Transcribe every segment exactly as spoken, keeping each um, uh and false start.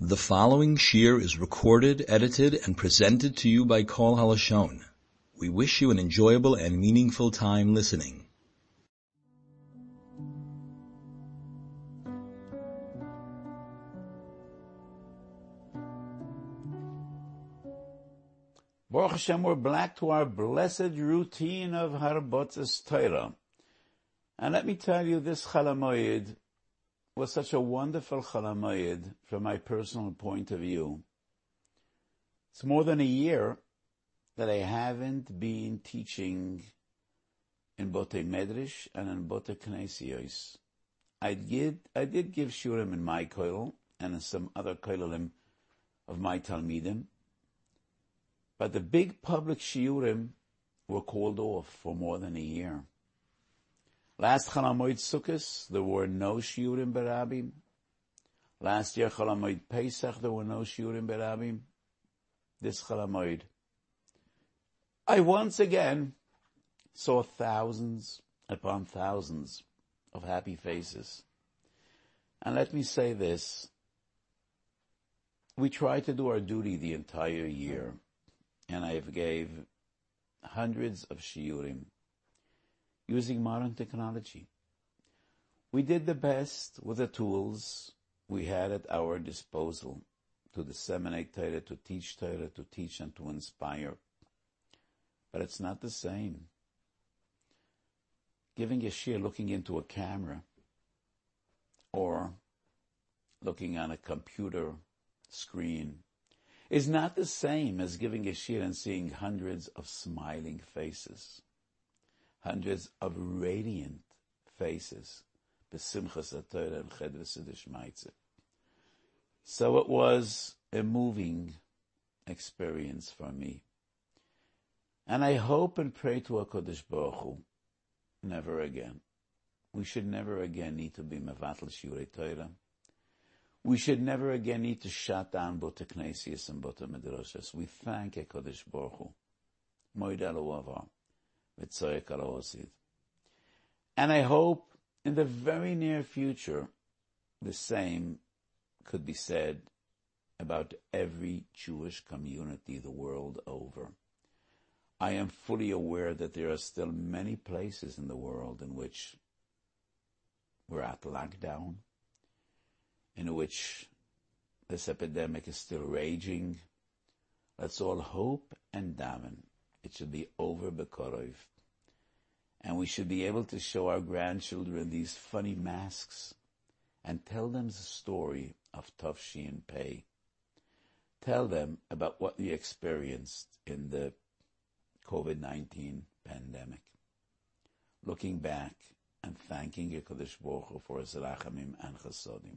The following shir is recorded, edited, and presented to you by Kol HaLashon. We wish you an enjoyable and meaningful time listening. Baruch Hashem, we're back to our blessed routine of Harbotzes Torah. And let me tell you, this Chol HaMoed was such a wonderful Chol HaMoed from my personal point of view. It's more than a year that I haven't been teaching in Botei Medrash and in Botei Knesiyos. I did, I did give shurim in my koil and in some other koilim of my Talmidim, but the big public shiurim were called off for more than a year. Last Chol HaMoed Sukkos, there were no shiurim berabim. Last year Chol HaMoed Pesach, there were no shiurim berabim. This Chol HaMoed, I once again saw thousands upon thousands of happy faces. And let me say this, we tried to do our duty the entire year, and I gave hundreds of shiurim using modern technology. We did the best with the tools we had at our disposal to disseminate Torah, to teach Torah, to teach and to inspire. But it's not the same. Giving a shir looking into a camera or looking on a computer screen is not the same as giving a shir and seeing hundreds of smiling faces, hundreds of radiant faces, b'simchas HaTorah and chedras d'shmaitze. So it was a moving experience for me. And I hope and pray to HaKadosh Baruch Hu, never again. We should never again need to be mevatel shiurei Torah. We should never again need to shut down Botei Knesiyos and Botei Medrashos. We thank HaKadosh Baruch Hu. Moed Alo Avar. And I hope in the very near future the same could be said about every Jewish community the world over. I am fully aware that there are still many places in the world in which we're at lockdown, in which this epidemic is still raging. Let's all hope and daven it should be over b'korov, and we should be able to show our grandchildren these funny masks and tell them the story of Tafshin Pei. Tell them about what we experienced in the covid nineteen pandemic. Looking back and thanking HaKadosh Baruch Hu for His rachamim and chasodim.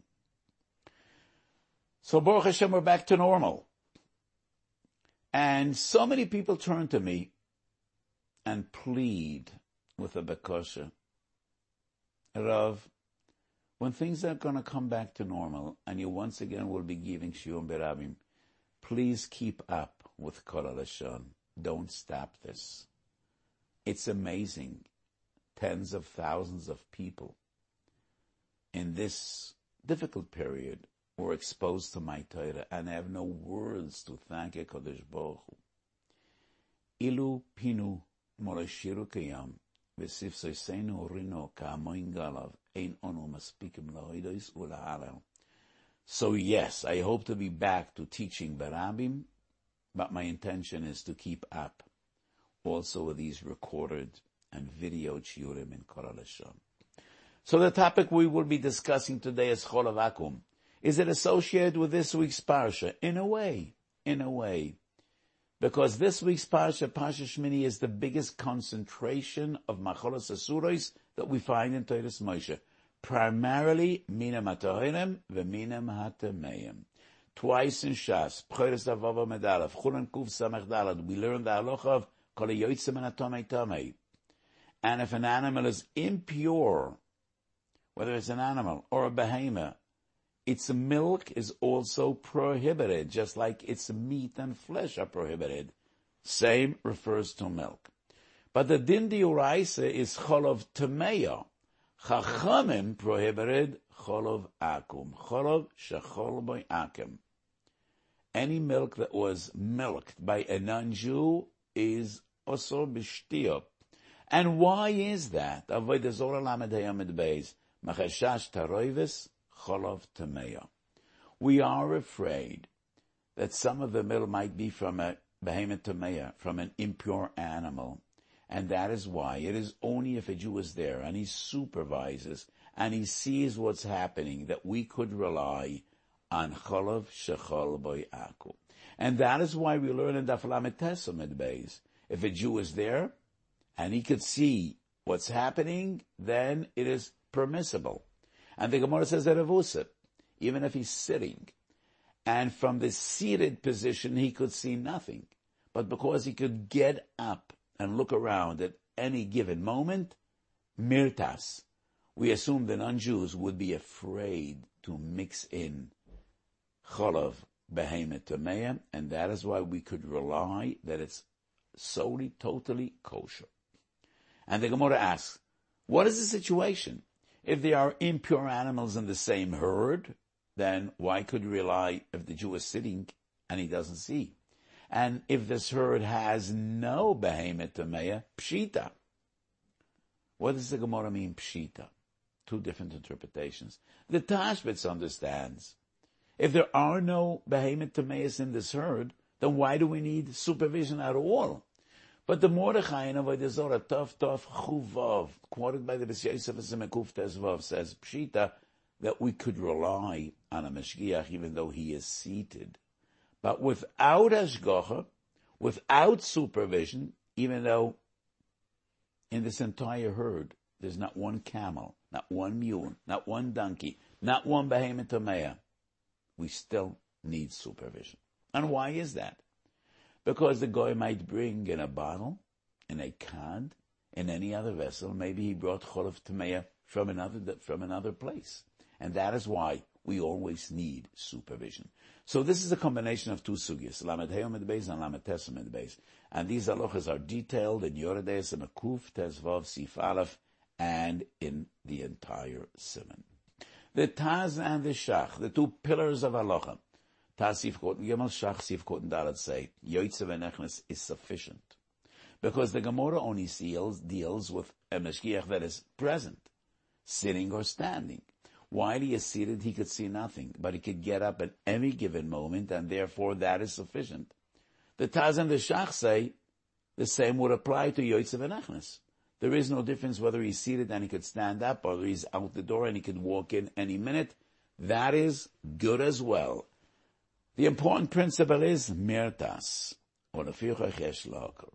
So Baruch Hashem, we're back to normal. And so many people turn to me and plead with a bekosha. Rav, when things are going to come back to normal and you once again will be giving shiurim berabim, please keep up with Kol HaLashon. Don't stop this. It's amazing. Tens of thousands of people in this difficult period were exposed to my Torah, and I have no words to thank HaKadosh Baruch Hu. Ilu pinu morashiru kayam v'sifsoisenu rino ka'amoin galav ein onu maspikim lahoidos ulahalel. So yes, I hope to be back to teaching berabim, but my intention is to keep up also with these recorded and video shiurim in Kol HaLashon. So the topic we will be discussing today is Chol HaVakum. Is it associated with this week's parsha? In a way, in a way. Because this week's parsha, Parsha Shmini, is the biggest concentration of macholos asuros that we find in Torah's Moshe. Primarily, minam hatahirim v'minam hatameim. Twice in Shas, Pchoros Avava Medalef, Chulan Kuf Samech Dalad, we learn the halacha of Kol Yotzim and Atomei Tomei. And if an animal is impure, whether it's an animal or a behemoth, its milk is also prohibited, just like its meat and flesh are prohibited. Same refers to milk. But the din d'oraisa is cholov tameya. Chachamim prohibited cholov akum. Cholov shechol by akum. any milk that was milked by a non-Jew is also b'shtiyah. And why is that? Avodah Zorah Lamed Hayamid Beis, Machashash Taroivis, Cholov Tameya. We are afraid that some of the milk might be from a behemoth tameya, from an impure animal. And that is why it is only if a Jew is there and he supervises and he sees what's happening that we could rely on Cholov Shechol Boyaku. And that is why we learn in Daf Lamed Tesamid Beis. If a Jew is there and he could see what's happening, then it is permissible. And the Gemara says that Avusip, even if he's sitting, and from the seated position he could see nothing, but because he could get up and look around at any given moment, mirtas, we assume the non-Jews would be afraid to mix in cholov behemoth tameya, and that is why we could rely that it's solely, totally kosher. And the Gemara asks, what is the situation? If there are impure animals in the same herd, then why could we rely if the Jew is sitting and he doesn't see? And if this herd has no behemoth tameya, pshita. What does the Gemara mean, pshita? Two different interpretations. The Tashbitz understands, if there are no behemoth tameyas in this herd, then why do we need supervision at all? But the Mordechai in Avodah Zorah, Tov Tov Chuvav, quoted by the B'S Yosef Simekuf Tezvav, says, pshita, that we could rely on a Mashgiach even though he is seated. But without Hashgacha, without supervision, even though in this entire herd there's not one camel, not one mule, not one donkey, not one behemoth tameya, we still need supervision. And why is that? Because the guy might bring in a bottle, in a cod, in any other vessel, maybe he brought cholov tameya from another, from another place. And that is why we always need supervision. So this is a combination of two sugyas, Lamed Hayomid Beis and Lamed Tesamid Beis. And these halachas are detailed in Yoredei Semekuf Tezvav Sif Aleph and in the entire Siman. The Taz and the Shach, the two pillars of halacha, Taz Sif Koten Gimel, Shach Sif Koten Dalet say, Yoitze V'Nechnes is sufficient. Because the Gemara only deals, deals with a Meshgiach that is present, sitting or standing. While he is seated, he could see nothing, but he could get up at any given moment, and therefore that is sufficient. The Taz and the Shach say the same would apply to Yoitze V'Nechnes. There is no difference whether he's seated and he could stand up, or he's out the door and he could walk in any minute. That is good as well. The important principle is mirtas, or leficha chesh l'akol.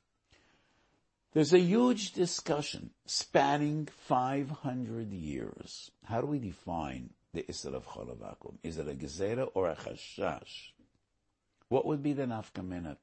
There's a huge discussion spanning five hundred years. How do we define the Isser of Cholav Akum? Is it a gezerah or a chashash? What would be the nafkamina?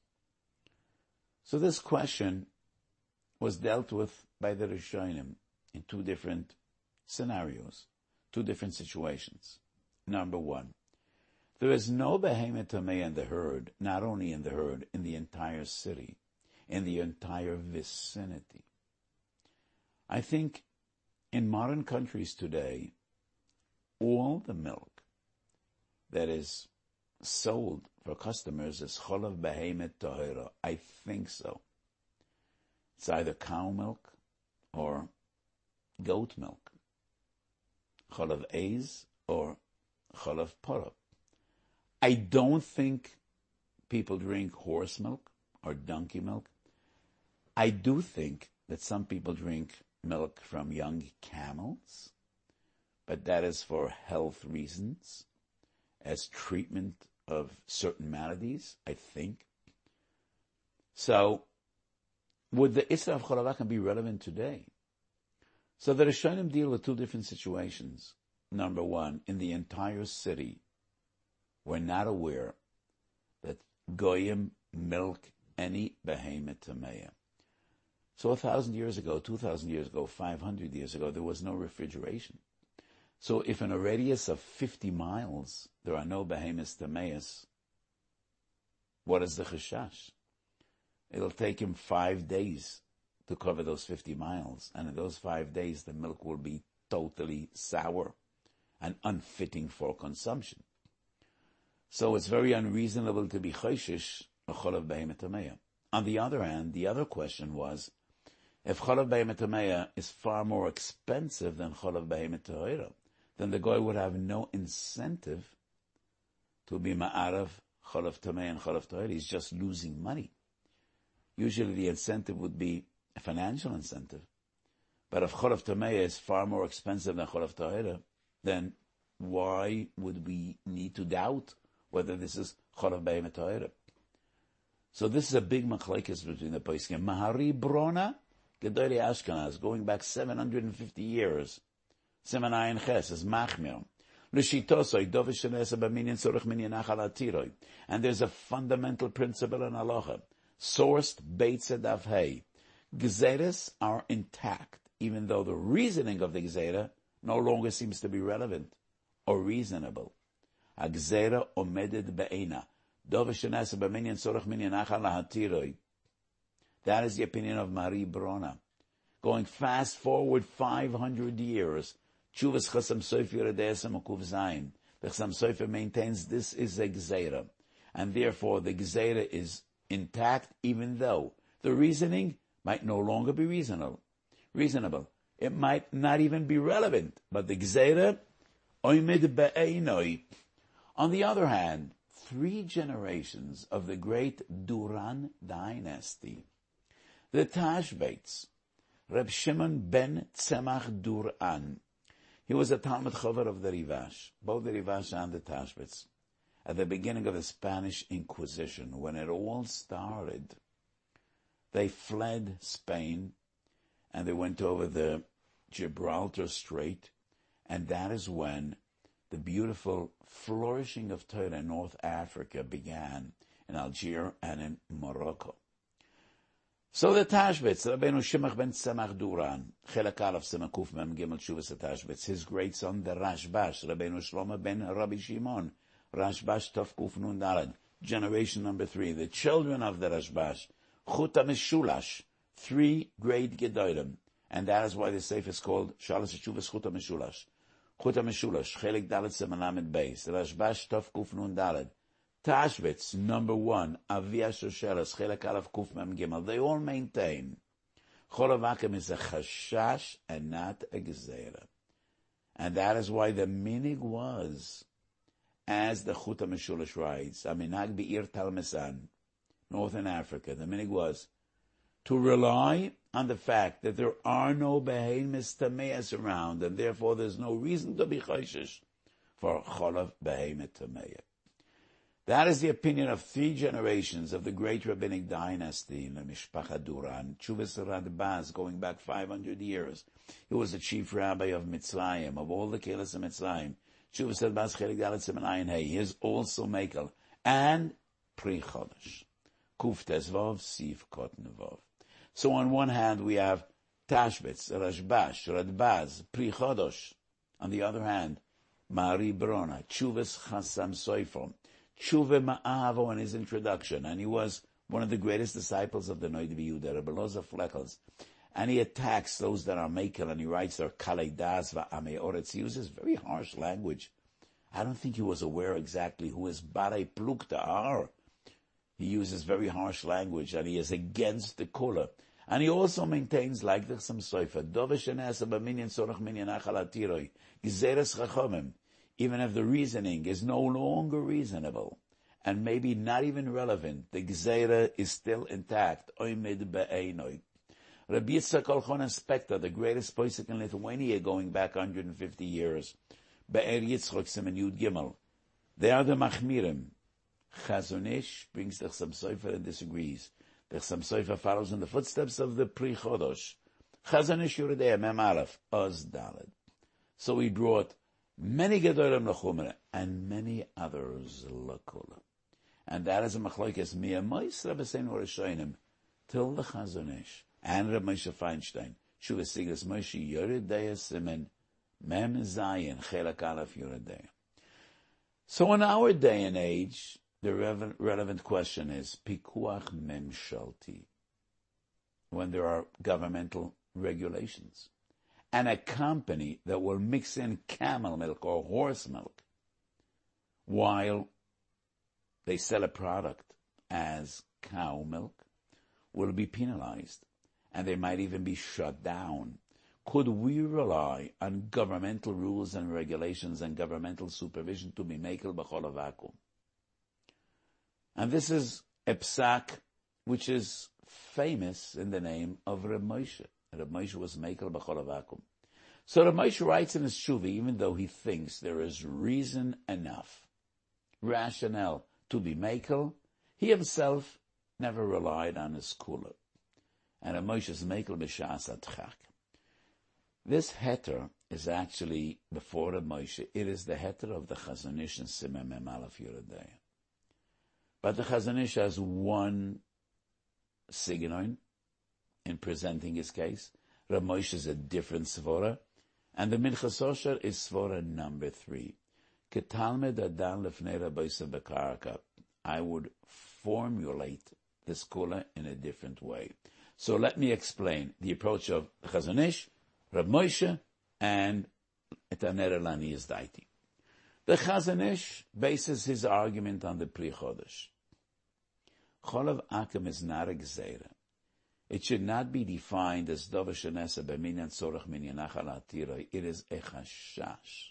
So this question was dealt with by the Rishonim in two different scenarios, two different situations. Number one, there is no behemoth tamei in the herd, not only in the herd, in the entire city, in the entire vicinity. I think in modern countries today, all the milk that is sold for customers is cholav behemoth tahira. I think so. It's either cow milk or goat milk, cholav eiz or cholav parah. I don't think people drink horse milk or donkey milk. I do think that some people drink milk from young camels, but that is for health reasons, as treatment of certain maladies, I think. So, would the Isra of Cholav Akum be relevant today? So the Rishonim deal with two different situations. Number one, in the entire city, we're not aware that Goyim milk any behemoth tameya. So a thousand years ago, two thousand years ago, five hundred years ago, there was no refrigeration. So if in a radius of fifty miles there are no behemoth tameyas, what is the chashash? It'll take him five days to cover those fifty miles, and in those five days the milk will be totally sour and unfitting for consumption. So it's very unreasonable to be chayshish a cholav behemet tameya. On the other hand, the other question was, if cholav behemet tameya is far more expensive than cholav behemet tahira, then the guy would have no incentive to be ma'arav cholav tameya and cholav tahira. He's just losing money. Usually the incentive would be a financial incentive. But if cholav tameya is far more expensive than cholav tahira, then why would we need to doubt whether this is cholav behemet tahira? So this is a big machlekes between the poskim. Mahari Brona, Gedolei Ashkenaz, going back seven hundred fifty years. Siman Ayin Ches is machmir. L'shitosoi dovish shenesa b'minyan tzorich minyan achal atiroi. And there's a fundamental principle in halacha, sourced Beit Daf Hey. Gezeres are intact, even though the reasoning of the gezerah no longer seems to be relevant or reasonable. A gezerah omedet be'ena. That is the opinion of Marie Brona. Going fast forward five hundred years, Chuvas Chasam Sofer Edesem Okuv Zayin. The Chasam Sofer maintains this is a Gzeira, and therefore the Gzeira is intact, even though the reasoning might no longer be reasonable. Reasonable. It might not even be relevant, but the Gzeira Oimid Be'einoi. On the other hand, three generations of the great Duran dynasty, the Tashbates, Reb Shimon ben Tzemach Duran. He was a Talmud Chover of the Rivash, both the Rivash and the Tashbates, at the beginning of the Spanish Inquisition, when it all started. They fled Spain, and they went over the Gibraltar Strait, and that is when the beautiful flourishing of Torah in North Africa began, in Algeria and in Morocco. So the Tashbetz, Rabbeinu Shimach ben Tzemach Duran, Chelak Aleph Semakuf Mem Gimel Shuvas Tashbetz, his great son, the Rashbash, Rabbeinu Shlomo ben Rabbi Shimon, Rashbash Tov Kuf Nun Daled, generation number three, the children of the Rashbash, Chuta Meshulash, three great Gedolim, and that is why the Sefer is called Shalosh Shuvas Chuta Meshulash. Chuta Meshulash, Chelik Dalet Semalamed Beis, Rashbash Tov Kuf Nun Daled, Tashbetz, number one, Avia Shosheres, Chelik Aleph Kuf Mem Gimel, they all maintain Cholav Akim is a chashash and not a gezerah. And that is why the minig was, as the Chuta Meshulash writes, Aminag Be'ir Talmesan, Northern Africa, the minig was to rely on the fact that there are no behemoths tameas around, and therefore there's no reason to be chayshish for cholav behemoth tameya. That is the opinion of three generations of the great rabbinic dynasty in the Mishpacha Duran, Chuvas Radbaz, going back five hundred years. He was the chief rabbi of Mitzrayim, of all the Kelas of Mitzrayim. Chuvas Radbaz Chelik Dalet Siman Ayin Hey. He is also Mekel. And Pri Chodesh. Kuf Tezvav, Siv Kot Nevav. So on one hand we have Tashbetz, Rashbash, Radbaz, Pri Chodosh. On the other hand, Mari Brona, Chuvas Chasam Sofer, Tshuva Ma'avo in his introduction, and he was one of the greatest disciples of the Noid Yehuda, Rebbe Loza Fleckels, and he attacks those that are Mekel, and he writes their Kalei Das Va'amei Oretz. He uses very harsh language. I don't think he was aware exactly who his Barei Plukta are. He uses very harsh language, and he is against the Kula. And he also maintains, like the Chasam Sofer, Dovesh Enesa B'minyan Sorach Minyan Achal Atiroi, Gezeres Chachomim, even if the reasoning is no longer reasonable, and maybe not even relevant, the Gezerah is still intact. Oimid be'einoi. Rabbi Yitzchak Elchanan Spector, the greatest posek in Lithuania, going back one hundred fifty years, Be'er Yitzchak Siman Yud Gimel. They are the Machmirim. Chazon Ish brings the Chasam Sofer and disagrees. The Chasam Sofer follows in the footsteps of the Pri Chodosh. Chazon Ish Yeridei Mem Aleph, Oz Daled. So he brought many Gedolim L'chumra, and many others L'kula. And that is a machlokes Miyamois Rebbe Seinu Rishonim, till the Chazon Ish, and Reb Moshe Feinstein, Shuvas Siglas Moshe Yeridei Siman, Mem Zayin, Chelak Aleph Yeridei. So in our day and age, the re- relevant question is Pikuach Memshalti, when there are governmental regulations. And a company that will mix in camel milk or horse milk, while they sell a product as cow milk will be penalized, and they might even be shut down. Could we rely on governmental rules and regulations and governmental supervision to be mekel b'chol havakum? And this is a psak which is famous in the name of Reb Moshe. Reb Moshe was mekel b'chol havakum. So Reb Moshe writes in his Shuvi, even though he thinks there is reason enough, rationale to be mekel, he himself never relied on his kula. And Reb Moshe is mekel b'shas adchak. This heter is actually before Reb Moshe. It is the heter of the Chazon Ish in Siman Mem Aleph Yeridei. But the Chazon Ish has one signon in presenting his case. Reb Moshe is a different svora, and the Minchas Osher is svora number three. Ketalmed adan lefnei Rabbeisa bekarka. I would formulate this kula in a different way. So let me explain the approach of the Chazon Ish, Reb Moshe, and Etaner Lani is Daiti. The Chazon Ish bases his argument on the Pri Chodesh. Cholav Akum is not a gzeira. It should not be defined as Dova Shenesa B'minyan Tzorach Minyan Achal Atiroi. It is a chashash.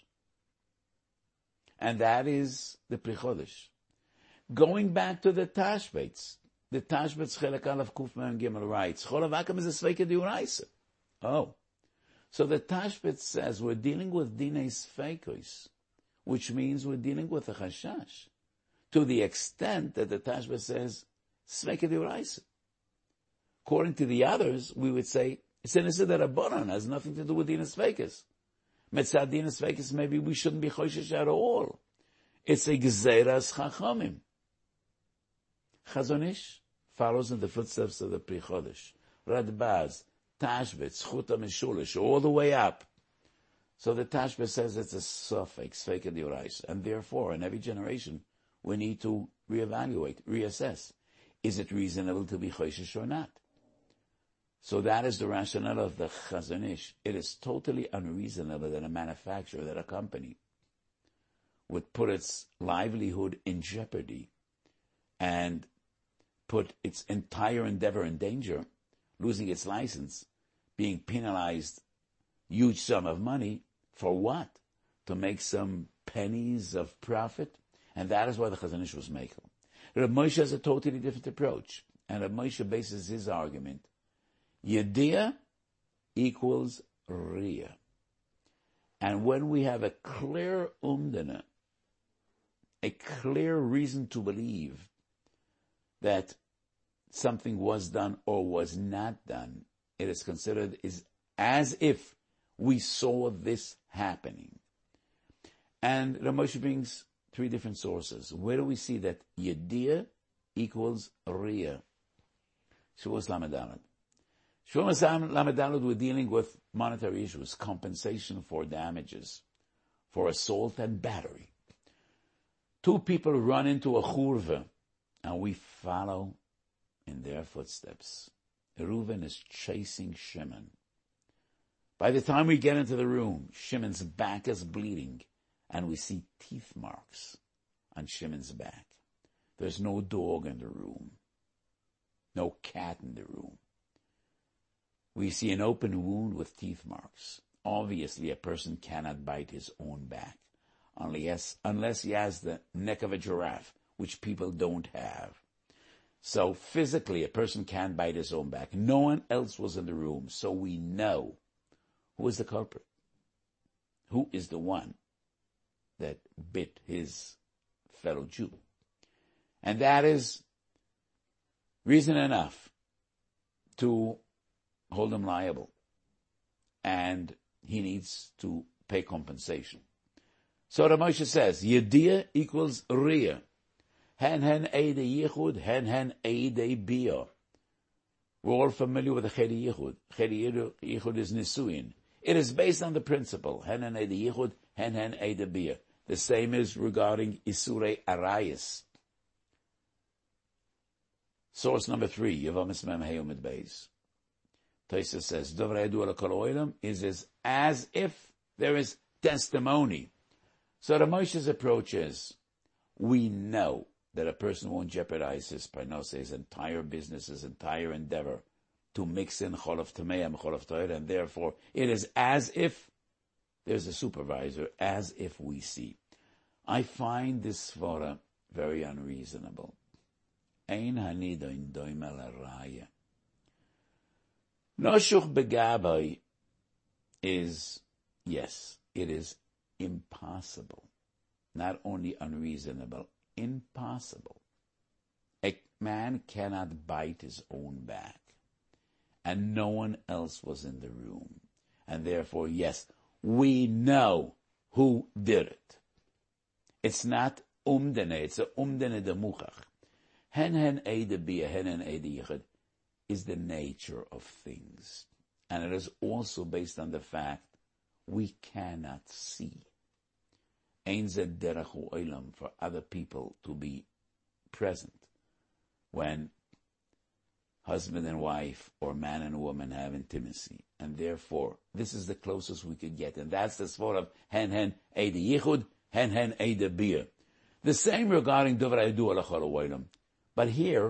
And that is the Pri Chodesh. Going back to the Tashbetz, the Tashbetz Chelek Aleph Kuf Mem Gimel writes, Cholav Akum is a Sveika Diuraisa. Oh. So the Tashbetz says we're dealing with Dinei Sveikos, which means we're dealing with a chashash, to the extent that the Tashbetz says Sveika Diuraisa. According to the others, we would say it's an Issa D'Rabbanan, has nothing to do with Dinei Sveikos. Metzad Dinei Sveikos, maybe we shouldn't be choshesh at all. It's a Gzeiras Chachamim. Chazon Ish follows in the footsteps of the Pri Chodesh, Radbaz, Tashbetz, Chuta Mishulish, all the way up. So the Tashbetz says it's a suffix, Sveika D'Oraisa, and therefore, in every generation, we need to reevaluate, reassess. Is it reasonable to be choshesh or not? So that is the rationale of the Chazon Ish. It is totally unreasonable that a manufacturer, that a company, would put its livelihood in jeopardy and put its entire endeavor in danger, losing its license, being penalized huge sum of money, for what? To make some pennies of profit? And that is why the Chazon Ish was making. Reb Moshe has a totally different approach. And Reb Moshe bases his argument. Yediyah equals Riyah. And when we have a clear umdana, a clear reason to believe that something was done or was not done, it is considered is as if we saw this happening. And Reb Moshe brings three different sources. Where do we see that Yediyah equals Riyah? Shuas Lamed. Shuas Lamed, we're dealing with monetary issues, compensation for damages, for assault and battery. Two people run into a churva, and we follow in their footsteps. Reuven is chasing Shimon. By the time we get into the room, Shimon's back is bleeding, and we see teeth marks on Shimon's back. There's no dog in the room, no cat in the room. We see an open wound with teeth marks. Obviously, a person cannot bite his own back, unless, unless he has the neck of a giraffe, which people don't have. So physically, a person can't bite his own back. No one else was in the room, so we know who is the culprit. Who is the one that bit his fellow Jew? And that is reason enough to hold him liable. And he needs to pay compensation. So Rav Moshe says, Yediyah equals Riyah. Hen hen eide yichud, hen hen eide bia. We're all familiar with the chedi yichud. Chedi yichud is nisuin. It is based on the principle, hen hen eide yichud, hen hen eide bia. The same is regarding isurei arayis. Source number three, Yevamis Mem Heyomid Beis. Taisa says, Dovrei Edu Ala Kol Oilam is as, as if there is testimony. So the Moshe's approach is, we know that a person won't jeopardize his parnasa, his entire business, his entire endeavor, to mix in Cholav Tamei and Cholav Torah, and therefore it is as if there's a supervisor, as if we see. I find this svara very unreasonable. Ein hanidoin doim el haraya. Noshuch begabai is, yes, it is impossible. Not only unreasonable, impossible. A man cannot bite his own back. And no one else was in the room. And therefore, yes, we know who did it. It's not umdene, it's a umdene de muchach. Hen hen eide bia, hen hen eide yichud is the nature of things. And it is also based on the fact we cannot see. Ein ze derech olam for other people to be present when husband and wife or man and woman have intimacy. And therefore, this is the closest we could get. And that's the svor of hen hen eide yichud, hen hen eide bia. The same regarding dovrei du alachol olam. But here,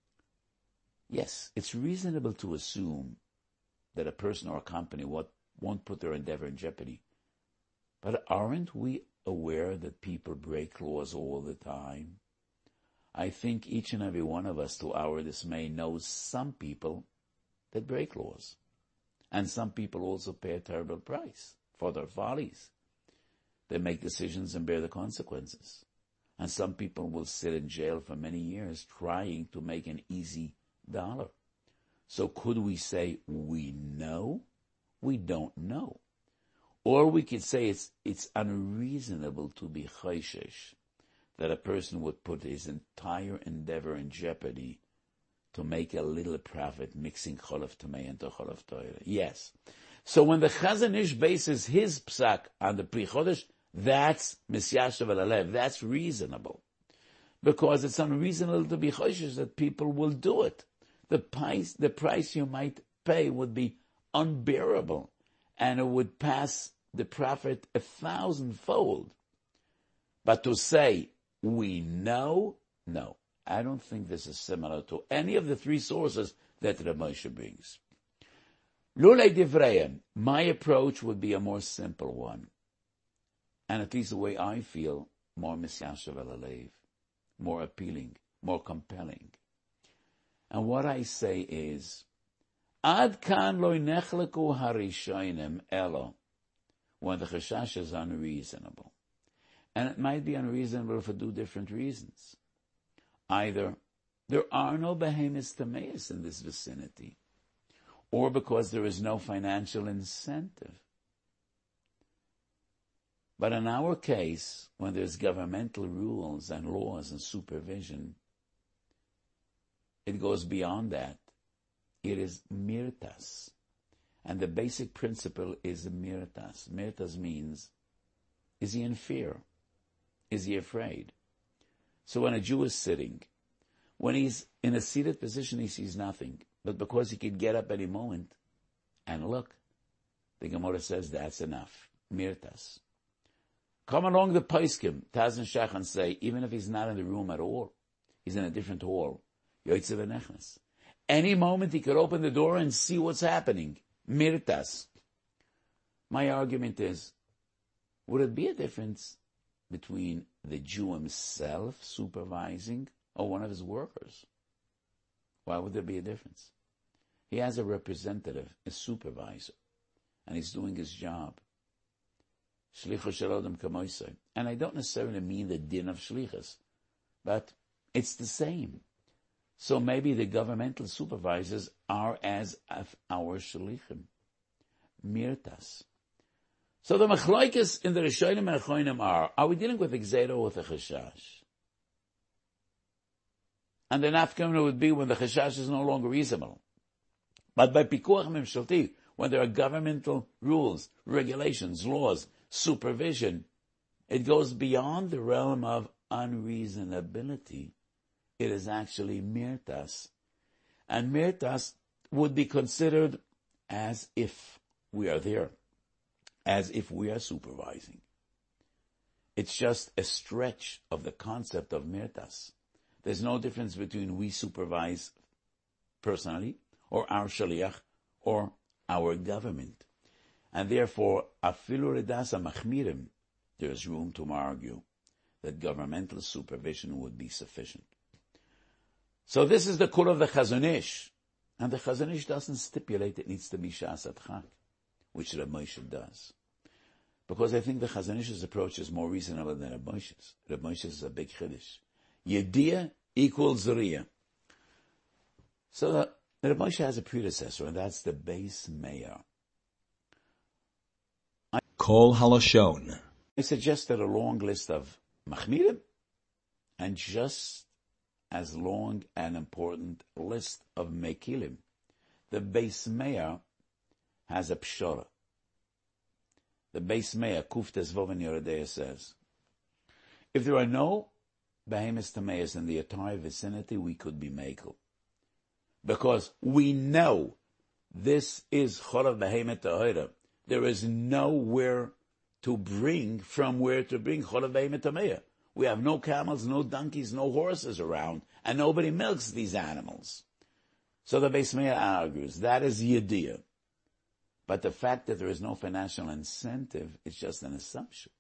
yes, it's reasonable to assume that a person or a company won't put their endeavor in jeopardy. But aren't we aware that people break laws all the time? I think each and every one of us, to our dismay, knows some people that break laws. And some people also pay a terrible price for their follies. They make decisions and bear the consequences. And some people will sit in jail for many years trying to make an easy dollar. So could we say we know? We don't know. Or we could say it's it's unreasonable to be chayshesh, that a person would put his entire endeavor in jeopardy to make a little profit mixing Cholav Tamei into Cholav Torah. Yes. So when the Chazon Ish bases his psak on the Pri Chodesh, that's Misyashav al-Alev, that's reasonable. Because it's unreasonable to be chayshesh that people will do it. The price, the price you might pay would be unbearable, and it would pass the profit a thousandfold. But to say, we know, no. I don't think this is similar to any of the three sources that Rav Moshe brings. Lulei Divrayim, my approach would be a more simple one. And at least the way I feel, more Misyashav al-Alev, more appealing, more compelling. And what I say is, Ad kan lo nechleku harishonim elo, when the chashash is unreasonable. And it might be unreasonable for two different reasons. Either there are no behemoths tameis in this vicinity, or because there is no financial incentive. But in our case, when there's governmental rules and laws and supervision, it goes beyond that. It is mirtas. And the basic principle is mirtas. Mirtas means, is he in fear? Is he afraid? So when a Jew is sitting, when he's in a seated position, he sees nothing. But because he could get up any moment and look, the Gemara says that's enough. Mirtas. Come along the Paiskim, Taz and Shachan say, even if he's not in the room at all, he's in a different hall. Yoitze v'nechnas. Any moment he could open the door and see what's happening. Mirtas. My argument is, would it be a difference between the Jew himself supervising or one of his workers? Why would there be a difference? He has a representative, a supervisor, and he's doing his job. Shlichus shel Odom kamoisei. And I don't necessarily mean the din of shlichus, but it's the same. So maybe the governmental supervisors are as of our shlichim. Mirtas. So the machloikes in the Rishonim and Achonim are, are we dealing with a gzeira or with a chashash? And the nafkamina would be when the chashash is no longer reasonable. But by pikuach mimshalti, when there are governmental rules, regulations, laws, supervision, it goes beyond the realm of unreasonability. It is actually mirtas. And mirtas would be considered as if we are there, as if we are supervising. It's just a stretch of the concept of mirtas. There's no difference between we supervise personally, or our shaliach, or our government. And therefore, afilu redasa machmirim, there's room to argue that governmental supervision would be sufficient. So this is the kul of the Chazon Ish. And the Chazon Ish doesn't stipulate it needs to be Shas Adchak, which Reb Moshe does. Because I think the Chazon Ish's approach is more reasonable than Reb Moshe's. Reb Moshe's is a big chiddush. Yediyah equals Zuriyah. So the, Reb Moshe has a predecessor, and that's the Beis Meir. Kol Halashon. I suggested a long list of Machmirim, and just as long and important list of Mekilim. The Beis Meir has a Pshora. The Beis Meir, Kuf Tezvov and Yerodea says, if there are no Behemoth Tameas in the entire vicinity, we could be Mekel. Because we know this is Chorav Behemoth Tahira. There is nowhere to bring from where to bring Chorav Behemoth Tameah. We have no camels, no donkeys, no horses around, and nobody milks these animals. So the Beis Meir argues, that is Yediyah. But the fact that there is no financial incentive is just an assumption.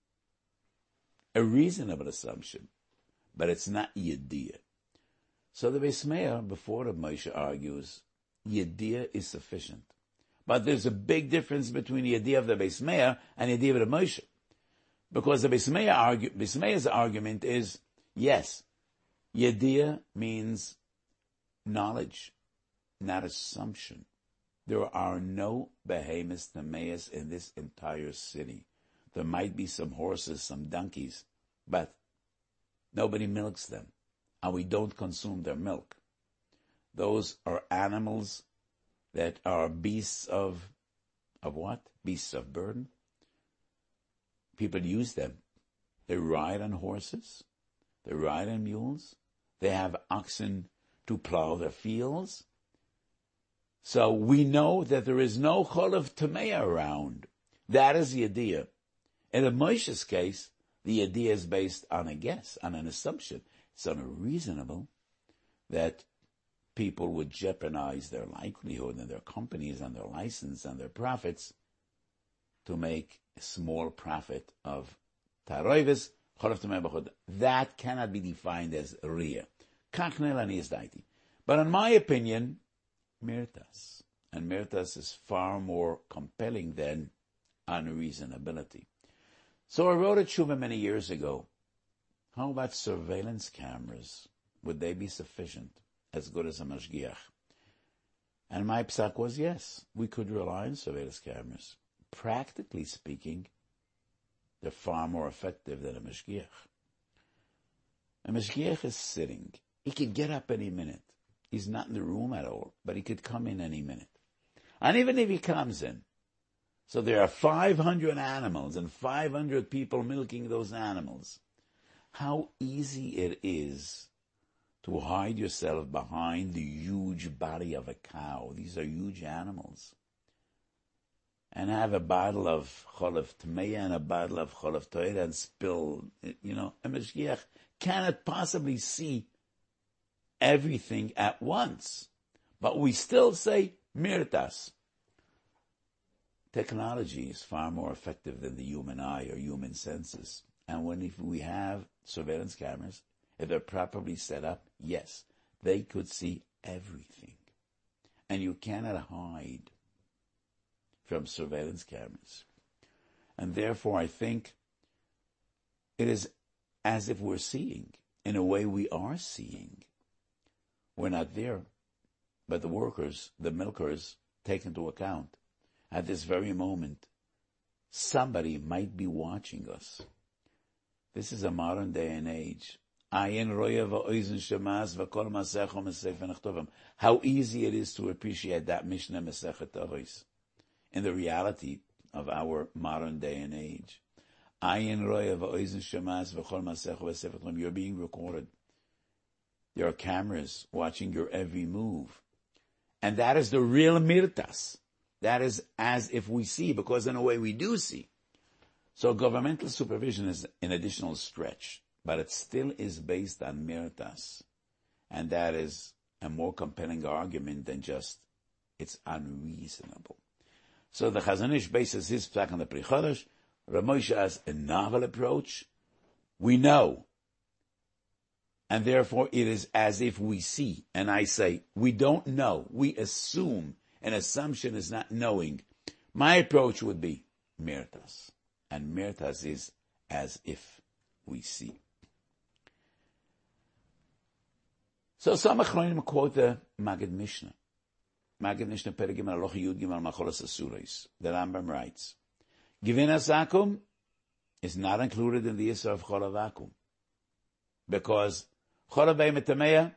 A reasonable assumption. But it's not Yediyah. So the Beis Meir, before Reb Moshe, argues, Yediyah is sufficient. But there's a big difference between the Yediyah of the Beis Meir and the Yediyah of Reb Moshe. Because the Beis Meir argue, Beis Meir's argument is, yes, Yediyah means knowledge, not assumption. There are no behemoths tameas in this entire city. There might be some horses, some donkeys, but nobody milks them, and we don't consume their milk. Those are animals that are beasts of, of what? Beasts of burden. People use them. They ride on horses. They ride on mules. They have oxen to plow their fields. So we know that there is no Cholav Tamei around. That is the Yediyah. In the Moshe's case, the Yediyah is based on a guess, on an assumption. It's unreasonable that people would jeopardize their livelihood and their companies and their license and their profits to make a small profit of Taroivis, Cholav Tamei B'chod. That cannot be defined as Riyah. Kachnel ani is daiti. But in my opinion, Mirtas. And Mirtas is far more compelling than unreasonability. So I wrote a tshuva many years ago. How about surveillance cameras? Would they be sufficient, as good as a mashgiach? And my psak was yes, we could rely on surveillance cameras. Practically speaking, they're far more effective than a mashgiach. A mashgiach is sitting. He could get up any minute. He's not in the room at all, but he could come in any minute. And even if he comes in, so there are five hundred animals and five hundred people milking those animals. How easy it is to hide yourself behind the huge body of a cow. These are huge animals. And have a bottle of Cholav Tmeya and a bottle of Cholav Toira and spill, you know, a Meshgiach cannot possibly see everything at once. But we still say Mirtas. Technology is far more effective than the human eye or human senses. And when if we have surveillance cameras, if they're properly set up, yes, they could see everything. And you cannot hide from surveillance cameras. And therefore I think it is as if we're seeing. In a way we are seeing. We're not there, but the workers, the milkers, take into account. At this very moment, somebody might be watching us. This is a modern day and age. How easy it is to appreciate that Mishnah Masechet Avos in the reality of our modern day and age. You're being recorded. There are cameras watching your every move. And that is the real mirtas. That is as if we see, because in a way we do see. So governmental supervision is an additional stretch. but it still is based on mirtas. And that is a more compelling argument than just it's unreasonable. So the Chazon Ish bases his psak on the Pri Chodesh. Rav Moshe has a novel approach. We know. And therefore it is as if we see. And I say, we don't know. We assume. An assumption is not knowing. My approach would be mirtas. And mirtas is as if we see. So some Achronim quote the Maggid Mishnah. Maggid Mishnah Perek Gimel Aloch Yud Gimel Macholas Asuros. The Rambam writes, Givin Asakum is not included in the Yisra of Cholav Akum. Because Cholav Metameya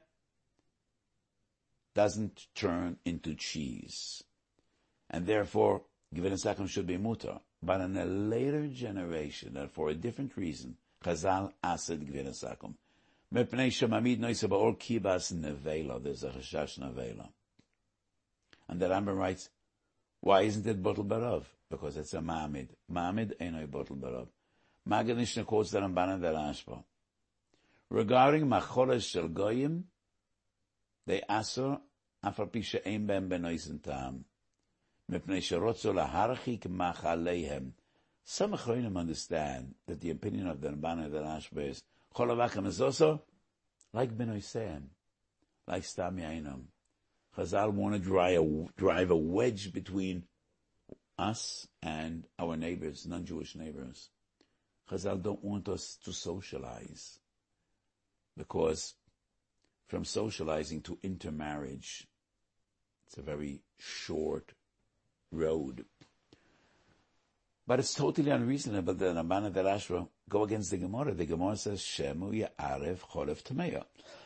doesn't turn into cheese. And therefore, Givin Asakum should be mutar. But in a later generation, and for a different reason, Chazal asked Givin Asakum. Mepnei Shemamid Noisa Ba'or Kibas Nevela. There's a Chashash Nevela. And the Rambam writes, why isn't it Botel Barav? Because it's a Ma'amid. Ma'amid ain't no Botel Barav. Maggid Mishnah quotes the Ramban and the Rashba. Regarding Macholes Shel Goyim, they asur afar pi she'ein behem benoisen tam. Mipnei sherotzu laharchik machaleihem. Some Achronim understand that the opinion of the Ramban and the Rashba is Cholav Akum is also like benoiseim, like stam yainam. Chazal want to drive a, drive a wedge between us and our neighbors, non-Jewish neighbors. Chazal don't want us to socialize, because from socializing to intermarriage, it's a very short road. But it's totally unreasonable that the Ramban and the Rashba go against the Gemara. The Gemara says, Shemu ya'arev cholev tameya.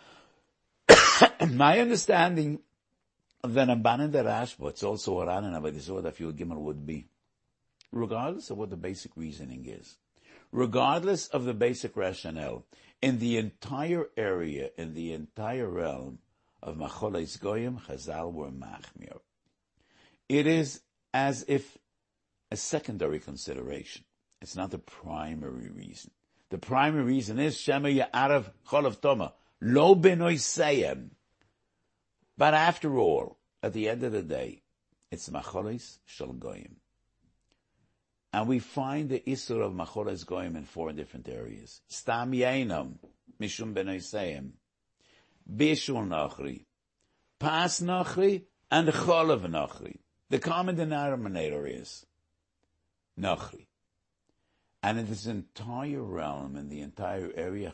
My understanding of the Ramban and the Rashba, it's also a Ran and Avodah Zarah that Yud Gimel would be, regardless of what the basic reasoning is, regardless of the basic rationale, in the entire area, in the entire realm of Macholes Goyim, Chazal were machmir. It is as if a secondary consideration. It's not the primary reason. The primary reason is Shema Ya'arav Cholav Toma, Lo Benoiseyem. But after all, at the end of the day, it's Macholes Shel Goyim. And we find the Isur of Macholes Goyim in four different areas. Stam Yainam, Mishum Benoiseyem, Bishul Nachri, Pas Nachri, and Cholav Nachri. The common denominator is Nachri. And in this entire realm, in the entire area,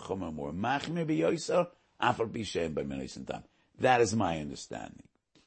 that is my understanding.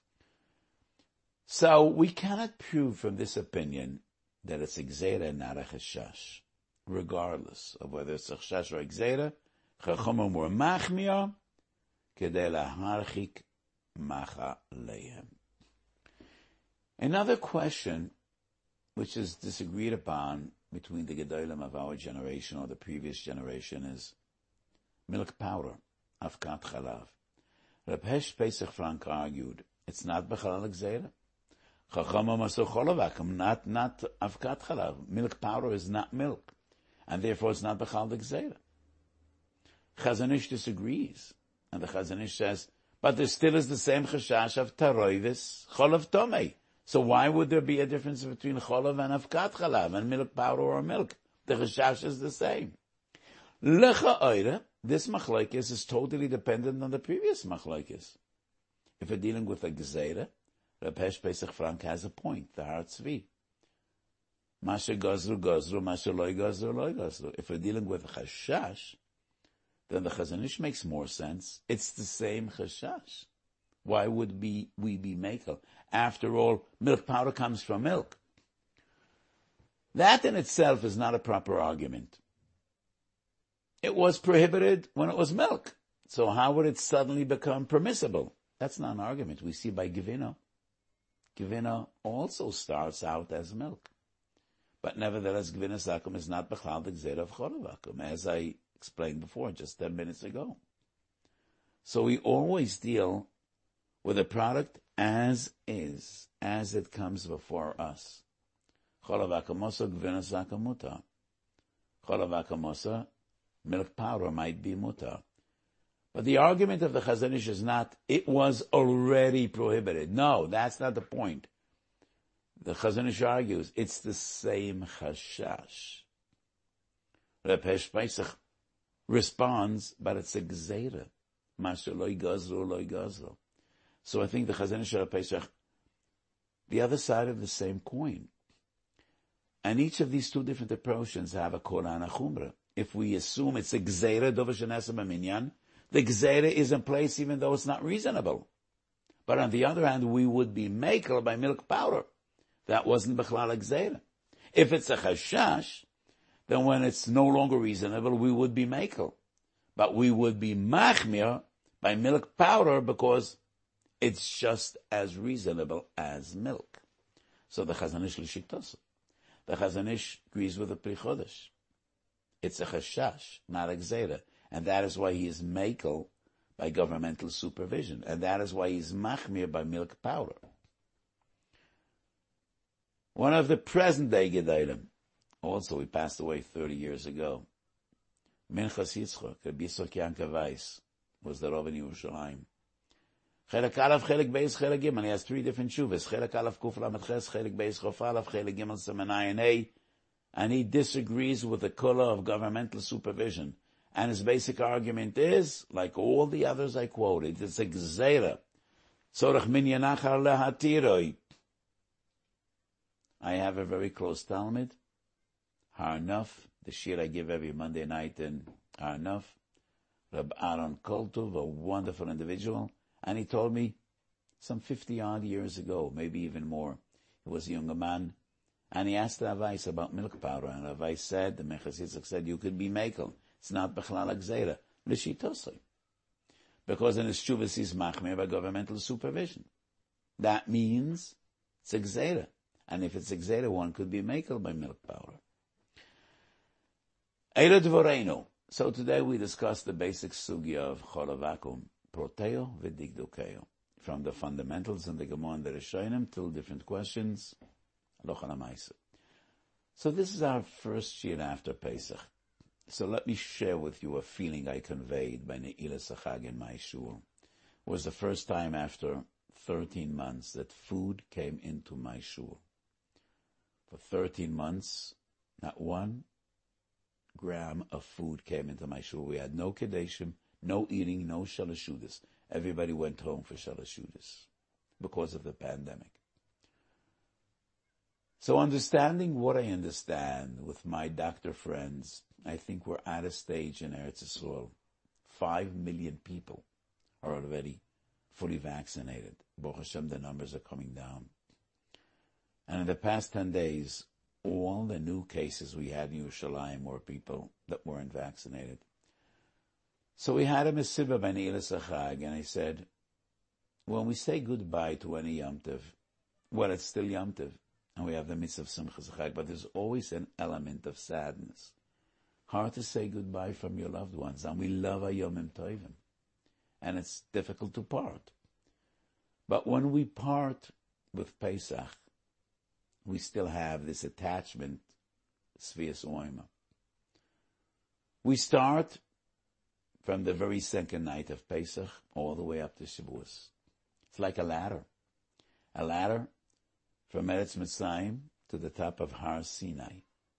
So we cannot prove from this opinion that it's Gzeira and not a Chashash, regardless of whether it's a Chashash or a Gzeira. Chachamim were machmir, kedei laharchik macha leihem. Another question which is disagreed upon between the Gedolim of our generation or the previous generation is milk powder, Avkat Chalav. Reb Hesh Pesach Frank argued, it's not B'chalal Gzeira. Chachamim asu Cholav Akum, not, not Avkat Chalav. Milk powder is not milk, and therefore it's not B'chalal Gzeira. Chazon Ish disagrees, and the Chazon Ish says, but there still is the same Chashash of Taroivis Cholav Tomei. So why would there be a difference between Cholav and Avkat Chalav and milk powder or milk? The Chashash is the same. Lecha Oire, this machlokes is totally dependent on the previous machlokes. If we're dealing with a Gzeira, Reb Hesh Pesach Frank has a point, the Har Tzvi. Mashe Gazru Gazru, Mashe Loi Gazru Loi Gazru. If we're dealing with a Chashash, then the Chazon Ish makes more sense. It's the same Chashash. Why would we, we be makel? After all, milk powder comes from milk. That in itself is not a proper argument. It was prohibited when it was milk. So how would it suddenly become permissible? That's not an argument. We see by Givino. Givino also starts out as milk. But nevertheless, Givino Sakum is not B'chal the Gzeira of Cholav Akum, as I explained before, just ten minutes ago. So we always deal with a product as is, as it comes before us. Cholav Akamosa, Gvina Sakamuta. Cholav Akamosa, milk powder might be mutar. But the argument of the Chazon Ish is not, it was already prohibited. No, that's not the point. The Chazon Ish argues, it's the same chashash. Reb Hesh Pesach responds, but it's a gzeira. Masha loy gazro, loy gazro. So I think the Chazon Ish Reb Pesach, the other side of the same coin. And each of these two different approaches have a Korah and a Chumrah. If we assume it's a gzeira, dover shenasa b'minyan, the gzeira is in place even though it's not reasonable. But on the other hand, we would be makel by milk powder. That wasn't b'chlal gzeira. If it's a chashash, then when it's no longer reasonable, we would be makel. But we would be machmir by milk powder because it's just as reasonable as milk. So the Chazon Ish l'shittos. The Chazon Ish agrees with the Pri Chodesh. It's a chashash, not a gzeira. And that is why he is makel by governmental supervision. And that is why he is machmir by milk powder. One of the present-day Gedolim, also he passed away thirty years ago, Minchas Yitzchok, Rabbi Yitzchok Yanka Weiss, was the Rav in Yerushalayim. Chelek Aleph, Chelek Beis, Chelek Gimel. He has three different shuvas. Chelek Aleph, Kuf Lamed Ches, Chelek Beis, Chof Aleph, Chelek Gimel, Semenayin Hey. And he disagrees with the kula of governmental supervision. And his basic argument is, like all the others I quoted, it's a gzeira. Tzorach minyanachar lehatiroi. I have a very close Talmud, Har Nuf, the shir I give every Monday night in Har Nuf. Reb Aaron Koltov, a wonderful individual, and he told me some fifty odd years ago, maybe even more. He was a younger man, and he asked Rav Weiss about milk powder, and Rav Weiss said, the Minchas Yitzchak said, you could be makel. It's not b'chlal gzeira. L'shitosai. Because in his shuvas he's machmir by governmental supervision. That means it's a gzeira. And if it's a gzeira, one could be makel by milk powder. Eila Dvorenu. So today we discuss the basic sugya of Cholovakum, Proteo v'Digdukeo. From the fundamentals in the Gemara and the Rishonim till different questions. So this is our first year after Pesach. So let me share with you a feeling I conveyed by Ne'ilas HaChag in my shul. It was the first time after thirteen months that food came into my shul. For thirteen months, not one gram of food came into my shul. We had no Kedeshim, no eating, no Shalashudas. Everybody went home for Shalashudas because of the pandemic. So understanding what I understand with my doctor friends, I think we're at a stage in Eretz Yisrael. Five million people are already fully vaccinated. Baruch Hashem, the numbers are coming down. And in the past ten days, all the new cases we had in Yerushalayim were people that weren't vaccinated. So we had a Mesiba by Ne'ilas HaChag, and I said, when we say goodbye to any Yom Tov, well, it's still Yom Tov, and we have the mitzvah of Simchas HaChag, but there's always an element of sadness. Hard to say goodbye from your loved ones, and we love Hayomim Tovim, and it's difficult to part. But when we part with Pesach, we still have this attachment, Svias Oima. We start from the very second night of Pesach all the way up to Shavuos. It's like a ladder. A ladder from Eretz Mitzrayim to the top of Har Sinai.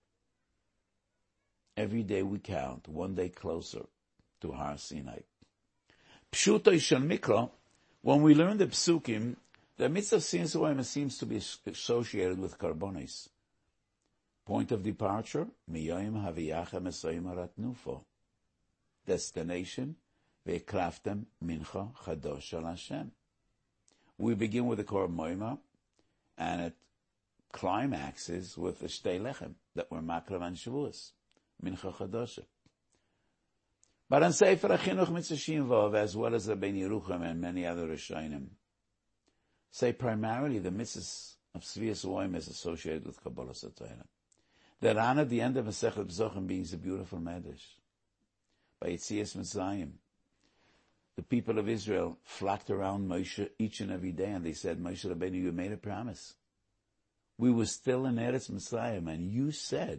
Every day we count, one day closer to Har Sinai. Pshuto Shel Mikra, when we learn the Psukim, the mitzvah of Svias Oima seems to be associated with Karbonis. Point of departure, Miyoim Haviyachem Esoim Aratnufo. Destination, Ve'kraftem Mincha Chadosh Al Hashem. We begin with the Korban Moima, and it climaxes with the Shtei Lechem that were Makrav and Shavuos, Mincha Chadosh. But on Sefer HaChinuch Mitzvah Shin Vav, as well as Rabbeinu Yerucham and many other Rishonim, say primarily the mitzvahs of Svias Oima is associated with Kabbalah Satayra. The Ran at the end of Masechet B'zochim being a beautiful medrash. By Yetzias Mitzrayim, the people of Israel flocked around Moshe each and every day, and they said, Moshe Rabbeinu, you made a promise. We were still in Eretz Mitzrayim, and you said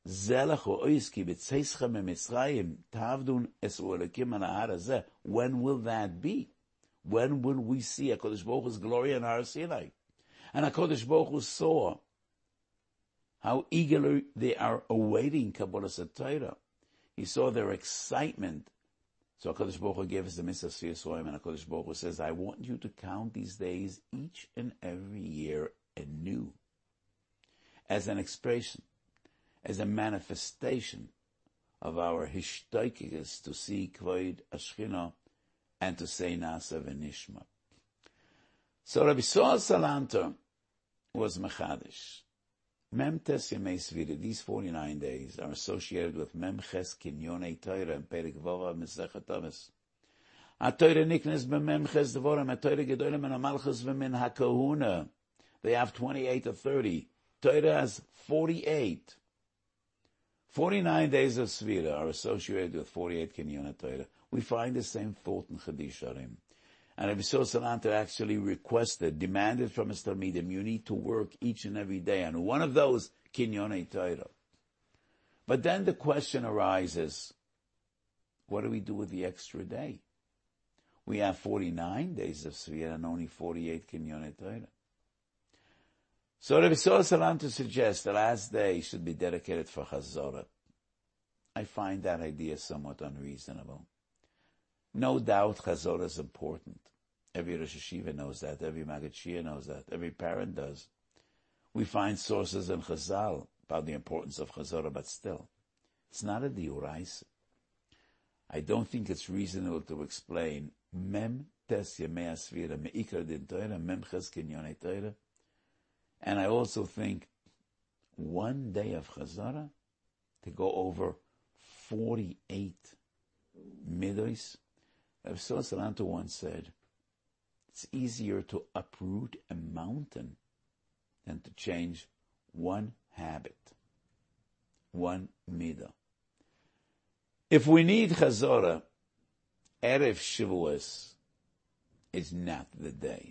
Zelecho oiski b'tzeischem eMitzrayim tavdun es u'elekim al ha'ar hazeh. When will that be? When will we see HaKadosh Baruch Hu's glory on Har Sinai? And HaKadosh Baruch Hu saw how eagerly they are awaiting Kabbalas HaTorah. He saw their excitement. So HaKadosh Baruch Hu gave us the mitzvah Sfiras and HaKadosh Baruch Hu says, I want you to count these days each and every year anew, as an expression, as a manifestation of our hishtoikis to see Kvod Ashchina and to say Nasa v'Nishma. So Rabbi Soal Salanter was Mechadish. Mem Tes Yemei Svira, these forty-nine days are associated with Mem Ches Kinyonei Torah and Perek Vova Mesechet Avos. HaTorah niknes b'Mem Ches Devorim, HaTorah Gedolim and HaMalchus v'Min HaKahuna. They have twenty-eight or thirty. Torah has forty-eight. forty-nine days of Svira are associated with forty-eight Kinyonei Torah. We find the same thought in Chadish Arim. And Rabbi Soal Salanter actually requested, demanded from his Talmidim, you need to work each and every day on one of those Kinyonei Torah. But then the question arises, what do we do with the extra day? We have forty-nine days of Svira and only forty-eight Kinyonei Torah. So Rabbi Soal Salanter suggests the last day should be dedicated for Chazorah. I find that idea somewhat unreasonable. No doubt Chazorah is important. Every Rosh Hashiva knows that. Every Maggid Shia knows that. Every parent does. We find sources in Chazal about the importance of Chazorah, but still, it's not a diuraisa. I don't think it's reasonable to explain Mem Tes Yemei Asvira Me'ikar Din Torah, Mem Ches Kinyonei Torah. And I also think one day of Chazorah to go over forty-eight midos. Rabbi Soal Salanter once said, it's easier to uproot a mountain than to change one habit, one midah. If we need Chazorah, Erev Shavuos is not the day.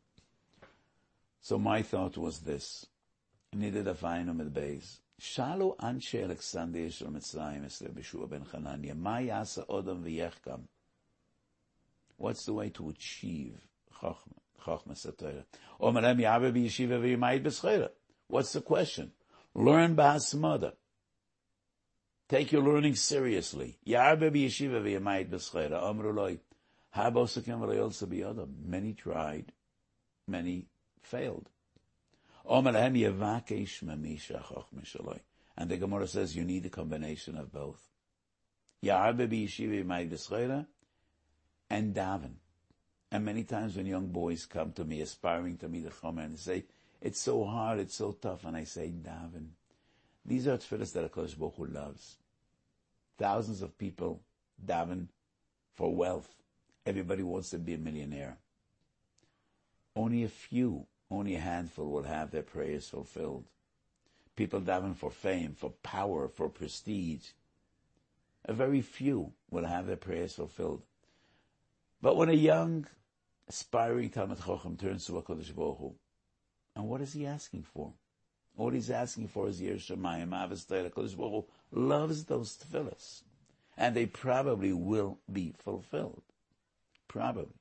So my thought was this. Needed a fine with base. Shalu Anshe Alexander Yisrael Mitzrayim es Rabbi Shua ben Chananya. Ma yasa odam v'yechkam. What's the way to achieve Chachma Satorah? Omerem Yabe b'yeshiva v'yimayit b'schera. What's the question? Learn b'hasmada. Take your learning seriously. Yabe b'yeshiva v'yimayit b'schera. Amru loy. Habosakim v'layolsa b'yodam. Many tried. Many failed. Omerem yevakesh mamisha Chachma shaloi. And the Gemara says you need a combination of both. Yabe b'yeshiva v'yimayit b'schera and daven. And many times when young boys come to me, aspiring to meet the Chomer, and say, it's so hard, it's so tough, and I say, daven. These are tefillas that HaKadosh Baruch Hu loves. Thousands of people daven for wealth. Everybody wants to be a millionaire. Only a few, only a handful will have their prayers fulfilled. People daven for fame, for power, for prestige. A very few will have their prayers fulfilled. But when a young, aspiring Talmid Chacham turns to HaKadosh Baruch Hu, and what is he asking for? All he's asking for is Yir Shemayim, Avos Torah. HaKadosh Baruch Hu loves those tefillas, and they probably will be fulfilled. Probably.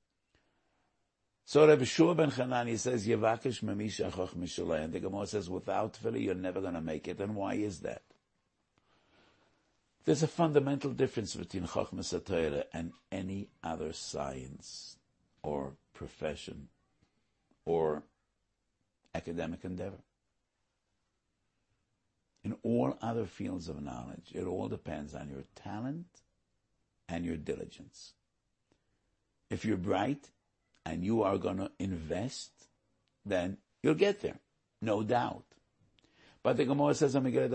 So Rabbi Shua ben Chanani says, Yevakesh Mamisha Chachma Shalai, and the Gemara says, without tefillah, you're never going to make it. And why is that? There's a fundamental difference between Chachma Satorah and any other science or profession or academic endeavor. In all other fields of knowledge, it all depends on your talent and your diligence. If you're bright and you are going to invest, then you'll get there, no doubt. But the Gemara says,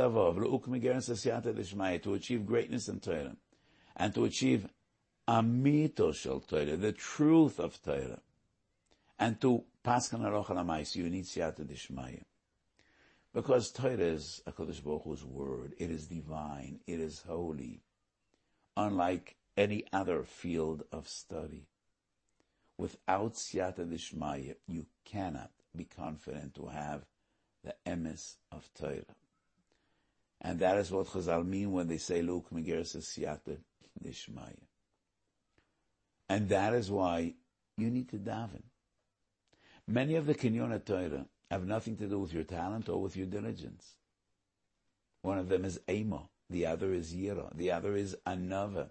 to achieve greatness in Torah, and to achieve amito shel Torah, the truth of Torah, and to paskan halacha l'maisa, you need siyata d'shmaya. Because Torah is HaKadosh Baruch Hu's word. It is divine. It is holy. Unlike any other field of study. Without siyata d'shmaya, you cannot be confident to have the emes of Torah. And that is what Chazal mean when they say, Luke Megiras Siyata Dishmaya. And that is why you need to daven. Many of the Kinyon Torah have nothing to do with your talent or with your diligence. One of them is Ema, the other is Yira, the other is Anava.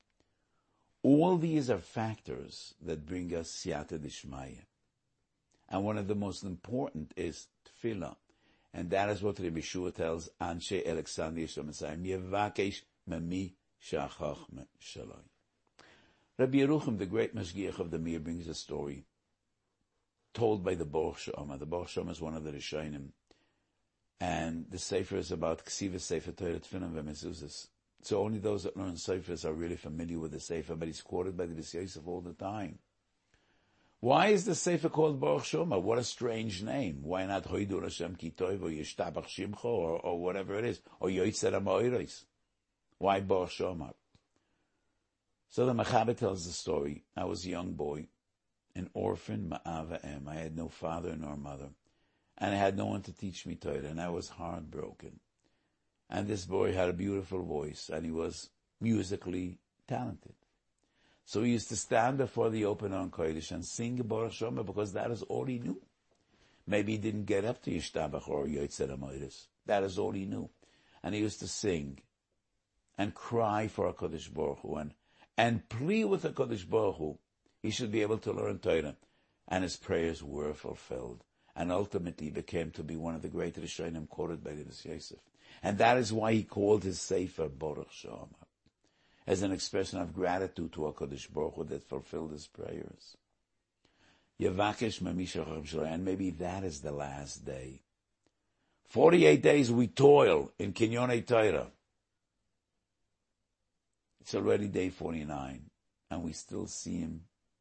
All these are factors that bring us Siyata Dishmaya. And one of the most important is Tefillah. And that is what Rabbi Shua tells Anshe Alexander Yisrael Yevakesh Memi Shachachme Shaloi. Rabbi Yerucham, the great Mashgiach of the Mir, brings a story told by the Baruch Shama. The Baruch Shama is one of the Rishonim. And the Sefer is about Ksiva Sefer Torah Tefillah V'Mezuzas. So only those that learn Sefers are really familiar with the Sefer, but he's quoted by the B'S Yosef all the time. Why is the Sefer called Baruch Shoma? What a strange name. Why not Hoidur Hashem Ki Tov or Yishtabach Shimcho or, or whatever it is? Or Yoitzer HaMa'oros? Why Baruch Shoma? So the Mechaber tells the story. I was a young boy, an orphan, Ma'ava Em. I had no father nor mother. And I had no one to teach me Torah, and I was heartbroken. And this boy had a beautiful voice, and he was musically talented. So he used to stand before the open on Kodesh and sing Baruch Shoma because that is all he knew. Maybe he didn't get up to Yishtabach or Yoitzer HaMa'oros. That is all he knew. And he used to sing and cry for HaKadosh Baruch Hu and, and plead with HaKadosh Baruch Hu he should be able to learn Torah. And his prayers were fulfilled. And ultimately became to be one of the great Rishonim quoted by the B'S Yosef. And that is why he called his Sefer Baruch Shoma, as an expression of gratitude to HaKadosh Baruch Hu that fulfilled his prayers. Yevakesh Mamisha Chacham, and maybe that is the last day. Forty-eight days we toil in Kinyonei Torah. It's already day forty-nine, and we still see him.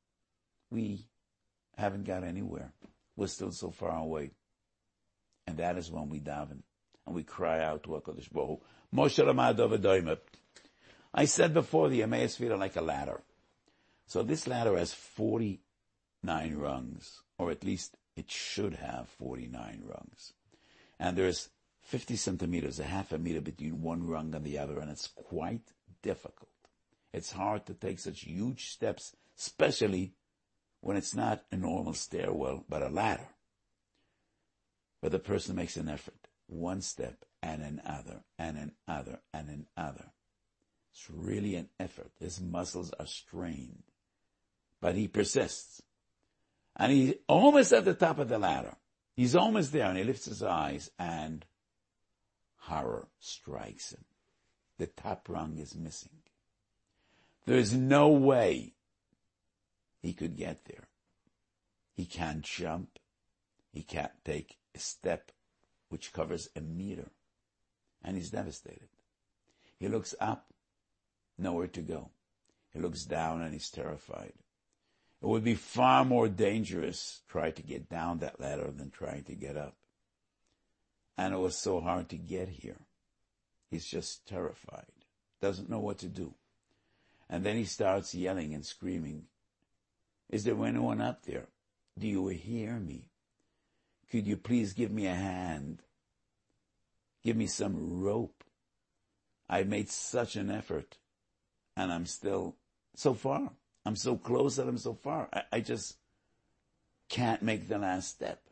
We haven't got anywhere. We're still so far away. And that is when we daven, and we cry out to HaKadosh Baruch Hu. Moshe Ramad Ovadoyim. I said before, the Yemei Sefira like a ladder. So this ladder has forty-nine rungs, or at least it should have forty-nine rungs. And there's fifty centimeters, a half a meter between one rung and the other, and it's quite difficult. It's hard to take such huge steps, especially when it's not a normal stairwell, but a ladder. But the person makes an effort, one step and another, and another, and another. It's really an effort. His muscles are strained. But he persists. And he's almost at the top of the ladder. He's almost there, and he lifts his eyes, and horror strikes him. The top rung is missing. There's no way he could get there. He can't jump. He can't take a step which covers a meter. And he's devastated. He looks up. Nowhere to go. He looks down and he's terrified. It would be far more dangerous to try to get down that ladder than trying to get up. And it was so hard to get here. He's just terrified. Doesn't know what to do. And then he starts yelling and screaming. Is there anyone up there? Do you hear me? Could you please give me a hand? Give me some rope. I made such an effort. And I'm still so far. I'm so close that I'm so far. I, I just can't make the last step.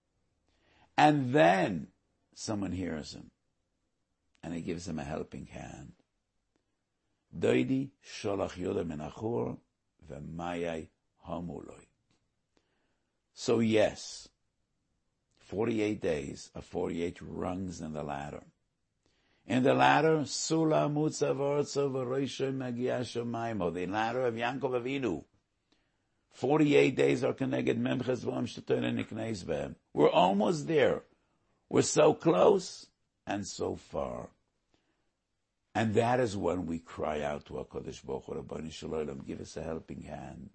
And then someone hears him. And he gives him a helping hand. Doidi sholach yoda menachur v'mayai hamuloi. So yes, forty-eight days of forty-eight rungs in the ladder. In the ladder, Sula Mutza Vortza V'Roisha Magia Shemaimo, the ladder of Yankov Avinu. Forty-eight days are connected. Memches V'Am Shtetone Nikneis V'Hem. We're almost there. We're so close and so far. And that is when we cry out to HaKadosh Baruch Hu, Rabbanu Shalom, give us a helping hand.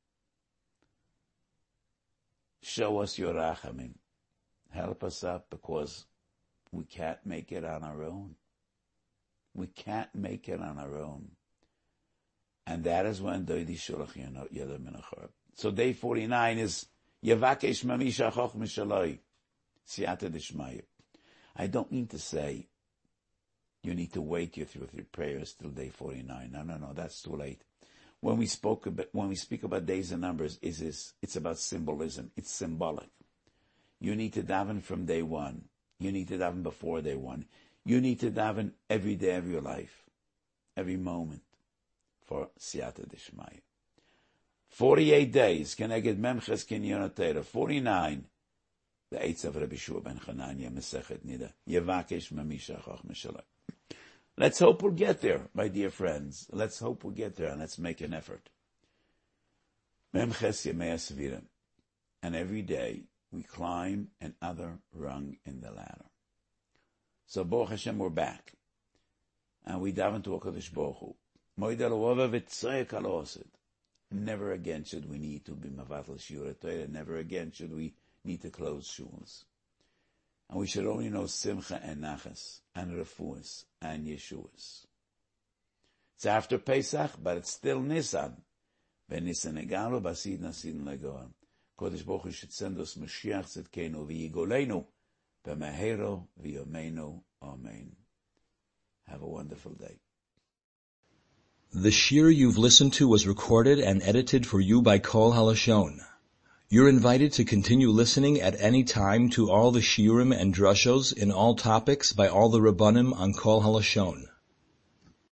Show us your rachamim. Help us up because we can't make it on our own. We can't make it on our own. And that is when Doidi Shulach Yadam Menachor. So day forty-nine is Yevakesh Mamisha Choch Mishaloi. Siyata Dishmaya. I don't mean to say You need to wait your, with your prayers till day forty-nine. No, no, no, that's too late. When we spoke about, when we speak about days and numbers, is this, it's about symbolism. It's symbolic. You need to daven from day one. You need to daven before day one. You need to daven every day of your life, every moment, for Siyata Dishmaya. Forty-eight days, Keneged Memches Kinyon Torah. Forty-nine, the Eitz of Rabbi Shua ben Chananya, Mesechet Nida, Yevakesh Mamisha Chach Meshalach. Let's hope we'll get there, my dear friends. Let's hope we'll get there, and let's make an effort. Memches Yemei Asvirim. And every day, we climb another rung in the ladder. So, Baruch Hashem, we're back. And we daven to HaKadosh Baruch Hu. Moidel Ovah V'tzoyek Alosid. Never again should we need to be Mavatal Shiur Torah. Never again should we need to close shuls. And we should only know Simcha and Nachas, and Refuas, and Yeshuas. It's after Pesach, but it's still Nisan. Ben Nisan Egalo, Basid Nasid Legoa. Kodesh Baruch Hu should send us Mashiach Tzidkenu v'Yigolenu, b'Mehero v'Yomeinu. Amen. Have a wonderful day. The shir you've listened to was recorded and edited for you by Kol Halashon. You're invited to continue listening at any time to all the shiurim and drushos in all topics by all the Rabbanim on Kol Halashon.